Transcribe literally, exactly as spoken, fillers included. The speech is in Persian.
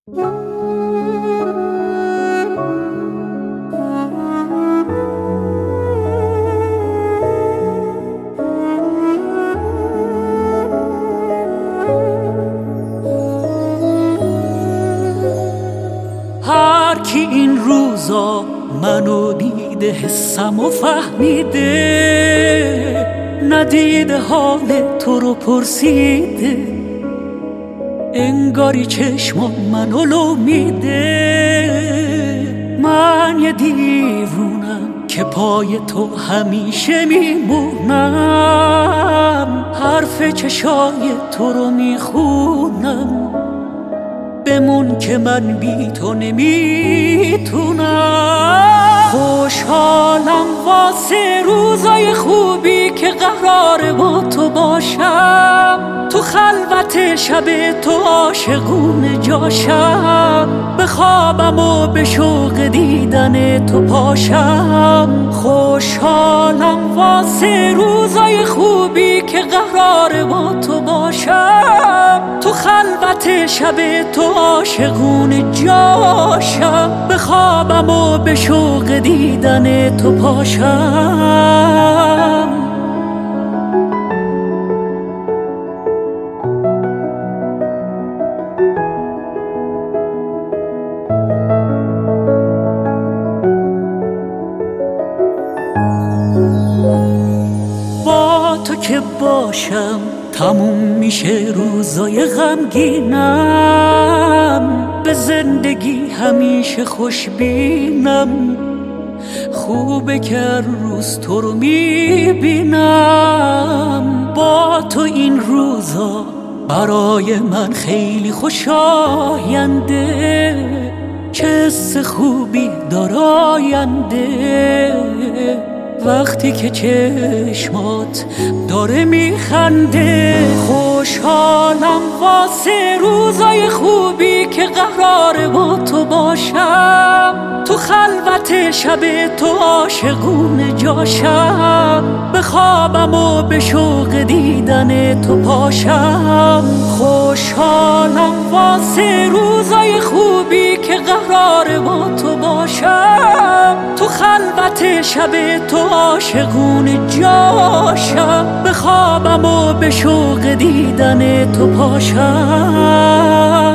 هر کی این روزا منو دیده حسم و فهمیده، ندیده حال تو رو پرسیده، انگاری چشم منو لو میده. من یه دیوونم که پای تو همیشه میمونم، حرف چشای تو رو میخونم، بمون که من بی تو نمیتونم. خوشحالم واسه روزای خوبی که قراره با تو باشم، تو خلوت شب تو عاشقونه جاشم، بخوابم و به شوق دیدن تو پاشم. خوشحالم واسه روزای خوبی که قراره با تو باشم، تو خلوت شب تو عاشقونه جاشم، بخوابم و به شوق دیدن تو پاشم. با تو که باشم تموم میشه روزای غمگینم، به زندگی همیشه خوشبینم، خوبه که هر روز تو رو میبینم. با تو این روزا برای من خیلی خوشاینده، چه حس خوبی داره آینده، وقتی که چشمات داره میخنده. خوشحالم واسه روزای خوبی که قراره با تو باشم، تو خلوت شب تو عاشقونه جاشم، بخوابم و به شوق دیدن تو پاشم. خوشحالم واسه روزای خوبی که قراره با تو باشم، تو خلوت شب تو عاشقونه جاشم، بخوابم و به شوق دیدن تو پاشم.